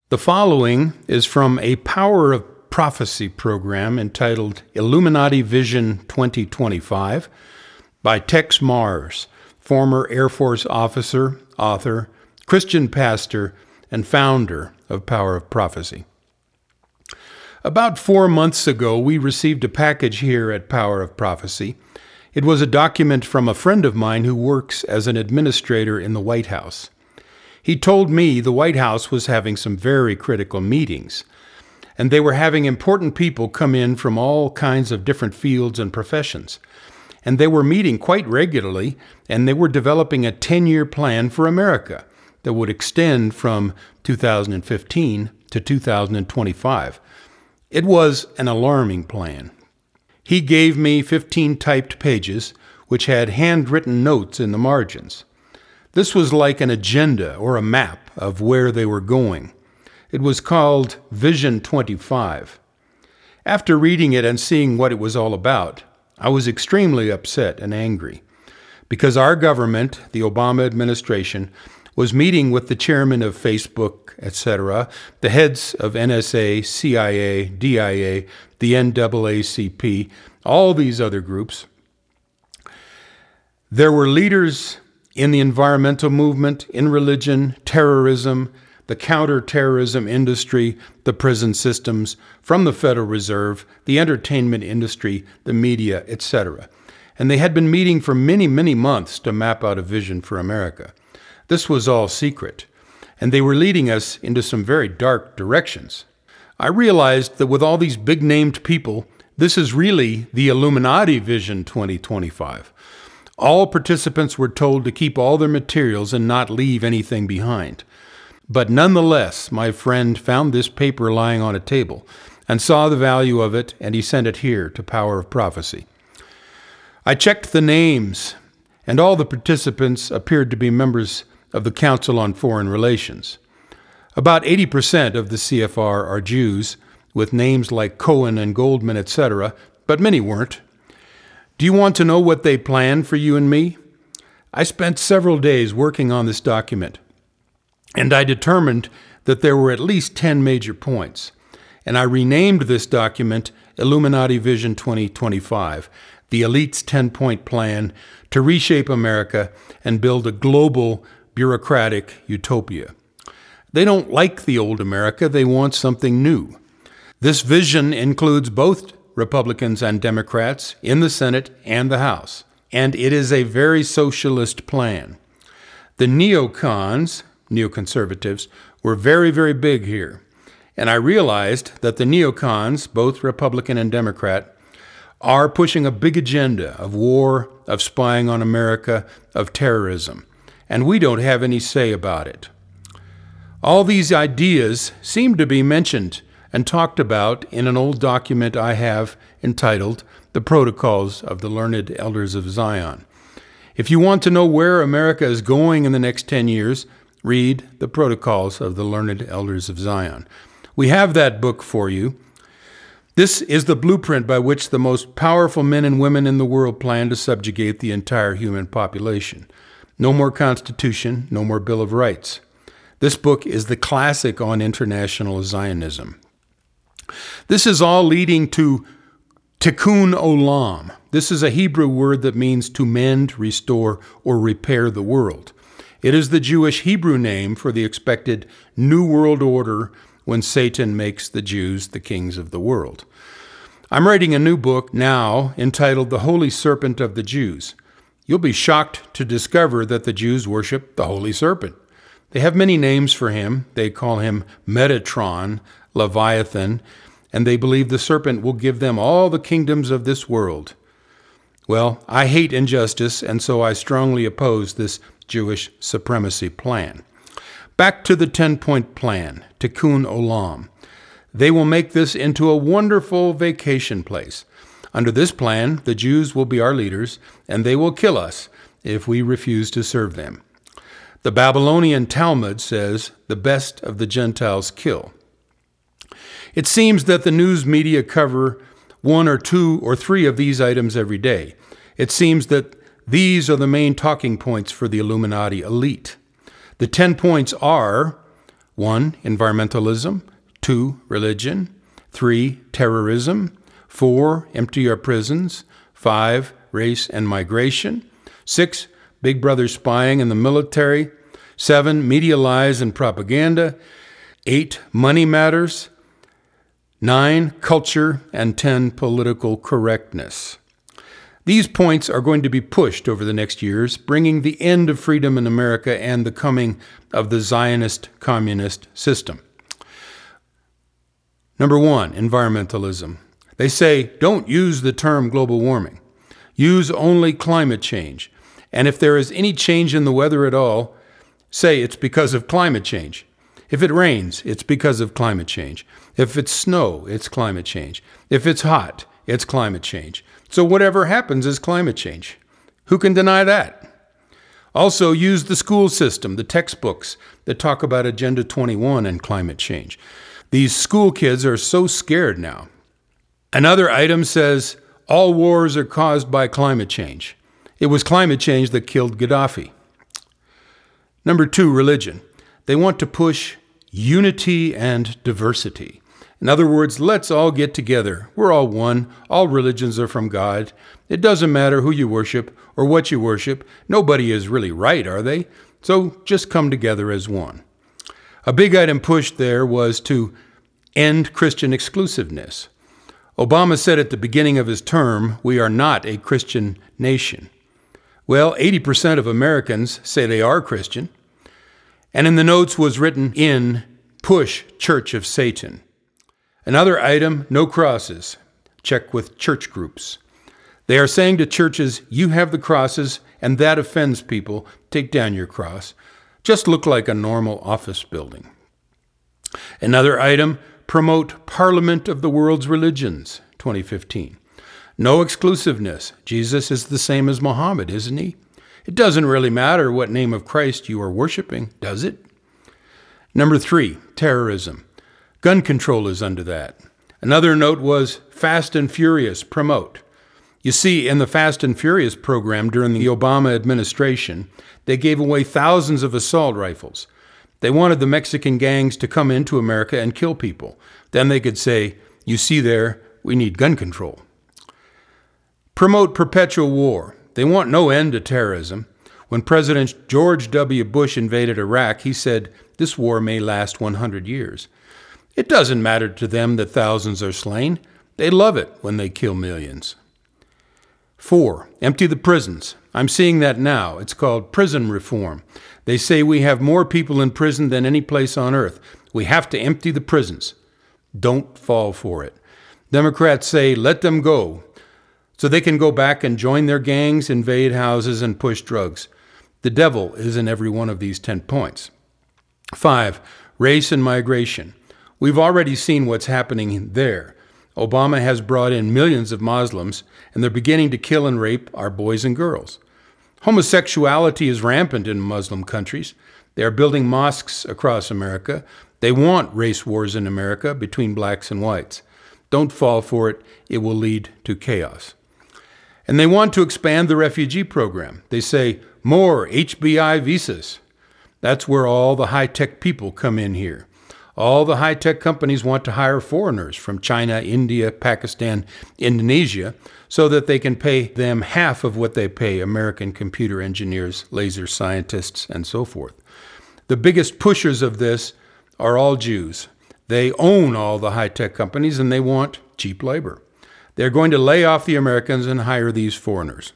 The following is from a Power of Prophecy program entitled Illuminati Vision 2025 by Tex Mars, former Air Force officer, author, Christian pastor, and founder of Power of Prophecy. About 4 months ago, we received a package here at Power of Prophecy. It was a document from a friend of mine who works as an administrator in the White House. He told me the White House was having some very critical meetings, and they were having important people come in from all kinds of different fields and professions. And they were meeting quite regularly, and they were developing a 10-year plan for America that would extend from 2015 to 2025. It was an alarming plan. He gave me 15 typed pages, which had handwritten notes in the margins. This was like an agenda or a map of where they were going. It was called Vision 25. After reading it and seeing what it was all about, I was extremely upset and angry because our government, the Obama administration, was meeting with the chairman of Facebook, etc., the heads of NSA, CIA, DIA, the NAACP, all these other groups. There were leaders in the environmental movement, in religion, terrorism, the counterterrorism industry, the prison systems, from the Federal Reserve, the entertainment industry, the media, etc. And they had been meeting for many, many months to map out a vision for America. This was all secret, and they were leading us into some very dark directions. I realized that with all these big-named people, this is really the Illuminati Vision 2025. All participants were told to keep all their materials and not leave anything behind. But nonetheless, my friend found this paper lying on a table and saw the value of it, and he sent it here to Power of Prophecy. I checked the names, and all the participants appeared to be members of the Council on Foreign Relations. About 80% of the CFR are Jews, with names like Cohen and Goldman, etc., but many weren't. Do you want to know what they planned for you and me? I spent several days working on this document, and I determined that there were at least 10 major points. And I renamed this document Illuminati Vision 2025, the elite's 10-point plan to reshape America and build a global bureaucratic utopia. They don't like the old America, they want something new. This vision includes both Republicans and Democrats in the Senate and the House, and it is a very socialist plan. The neocons, neoconservatives, were very, very big here, and I realized that the neocons, both Republican and Democrat, are pushing a big agenda of war, of spying on America, of terrorism, and we don't have any say about it. All these ideas seem to be mentioned and talked about in an old document I have entitled The Protocols of the Learned Elders of Zion. If you want to know where America is going in the next 10 years, read The Protocols of the Learned Elders of Zion. We have that book for you. This is the blueprint by which the most powerful men and women in the world plan to subjugate the entire human population. No more Constitution, no more Bill of Rights. This book is the classic on international Zionism. This is all leading to Tikkun Olam. This is a Hebrew word that means to mend, restore, or repair the world. It is the Jewish Hebrew name for the expected New World Order when Satan makes the Jews the kings of the world. I'm writing a new book now entitled The Holy Serpent of the Jews. You'll be shocked to discover that the Jews worship the Holy Serpent. They have many names for him. They call him Metatron, Leviathan, and they believe the serpent will give them all the kingdoms of this world. Well, I hate injustice, and so I strongly oppose this Jewish supremacy plan. Back to the 10-point plan, Tikkun Olam. They will make this into a wonderful vacation place. Under this plan, the Jews will be our leaders, and they will kill us if we refuse to serve them. The Babylonian Talmud says, the best of the Gentiles kill. It seems that the news media cover 1 or 2 or 3 of these items every day. It seems that these are the main talking points for the Illuminati elite. The 10 points are 1. Environmentalism. 2. Religion. 3. Terrorism. 4. Empty our prisons. 5. Race and migration. 6. Big Brother spying in the military. 7. Media lies and propaganda. 8. Money matters. 9. Culture. And 10. Political correctness. These points are going to be pushed over the next years, bringing the end of freedom in America and the coming of the Zionist communist system. Number 1, environmentalism. They say, don't use the term global warming. Use only climate change. And if there is any change in the weather at all, say it's because of climate change. If it rains, it's because of climate change. If it's snow, it's climate change. If it's hot, it's climate change. So whatever happens is climate change. Who can deny that? Also, use the school system, the textbooks that talk about Agenda 21 and climate change. These school kids are so scared now. Another item says, all wars are caused by climate change. It was climate change that killed Gaddafi. Number 2, religion. They want to push unity and diversity. In other words, let's all get together. We're all one. All religions are from God. It doesn't matter who you worship or what you worship. Nobody is really right, are they? So just come together as one. A big item pushed there was to end Christian exclusiveness. Obama said at the beginning of his term, we are not a Christian nation. Well, 80% of Americans say they are Christian. And in the notes was written in push Church of Satan. Another item, no crosses. Check with church groups. They are saying to churches, you have the crosses, and that offends people. Take down your cross. Just look like a normal office building. Another item, promote Parliament of the World's Religions, 2015. No exclusiveness. Jesus is the same as Muhammad, isn't he? It doesn't really matter what name of Christ you are worshiping, does it? Number 3, terrorism. Gun control is under that. Another note was Fast and Furious, promote. You see, in the Fast and Furious program during the Obama administration, they gave away thousands of assault rifles. They wanted the Mexican gangs to come into America and kill people. Then they could say, you see there, we need gun control. Promote perpetual war. They want no end to terrorism. When President George W. Bush invaded Iraq, he said, this war may last 100 years. It doesn't matter to them that thousands are slain. They love it when they kill millions. 4, empty the prisons. I'm seeing that now. It's called prison reform. They say we have more people in prison than any place on earth. We have to empty the prisons. Don't fall for it. Democrats say let them go so they can go back and join their gangs, invade houses, and push drugs. The devil is in every one of these 10 points. 5, race and migration. We've already seen what's happening there. Obama has brought in millions of Muslims, and they're beginning to kill and rape our boys and girls. Homosexuality is rampant in Muslim countries. They are building mosques across America. They want race wars in America between blacks and whites. Don't fall for it. It will lead to chaos. And they want to expand the refugee program. They say, more HBI visas. That's where all the high-tech people come in here. All the high-tech companies want to hire foreigners from China, India, Pakistan, Indonesia, so that they can pay them half of what they pay American computer engineers, laser scientists, and so forth. The biggest pushers of this are all Jews. They own all the high-tech companies, and they want cheap labor. They're going to lay off the Americans and hire these foreigners.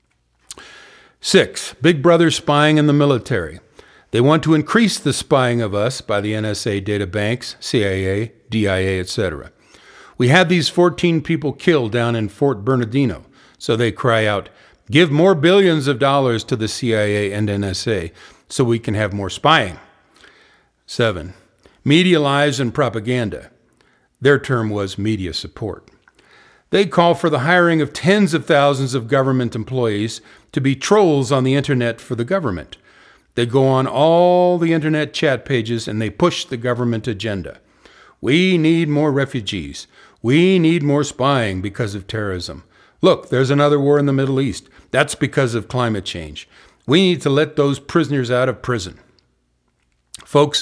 6, Big Brother spying in the military. They want to increase the spying of us by the NSA data banks, CIA, DIA, etc. We had these 14 people killed down in Fort Bernardino, so they cry out, give more billions of dollars to the CIA and NSA so we can have more spying. 7, media lies and propaganda. Their term was media support. They call for the hiring of tens of thousands of government employees to be trolls on the internet for the government. They go on all the internet chat pages and they push the government agenda. We need more refugees. We need more spying because of terrorism. Look, there's another war in the Middle East. That's because of climate change. We need to let those prisoners out of prison. Folks,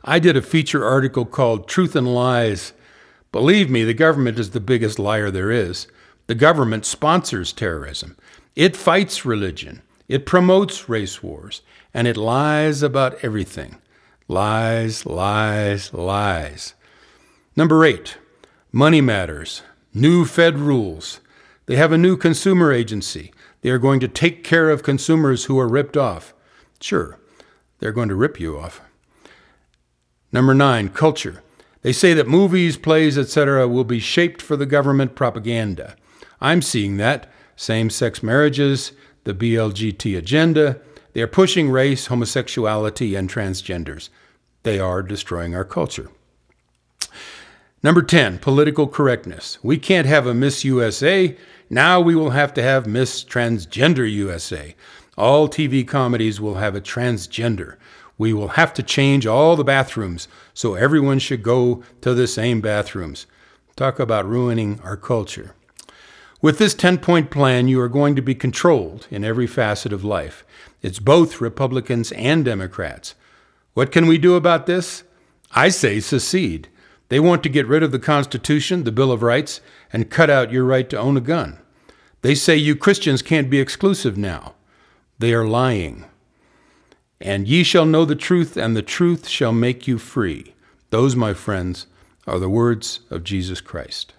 I did a feature article called Truth and Lies. Believe me, the government is the biggest liar there is. The government sponsors terrorism. It fights religion. It promotes race wars. And it lies about everything. Lies, lies, lies. Number 8, money matters. New Fed rules. They have a new consumer agency. They are going to take care of consumers who are ripped off. Sure, they're going to rip you off. Number 9, culture. They say that movies, plays, etc. will be shaped for the government propaganda. I'm seeing that. Same-sex marriages, the BLGT agenda. They are pushing race, homosexuality, and transgenders. They are destroying our culture. Number 10, political correctness. We can't have a Miss USA. Now we will have to have Miss Transgender USA. All TV comedies will have a transgender. We will have to change all the bathrooms, so everyone should go to the same bathrooms. Talk about ruining our culture. With this 10-point plan, you are going to be controlled in every facet of life. It's both Republicans and Democrats. What can we do about this? I say secede. They want to get rid of the Constitution, the Bill of Rights, and cut out your right to own a gun. They say you Christians can't be exclusive now. They are lying. And ye shall know the truth, and the truth shall make you free. Those, my friends, are the words of Jesus Christ.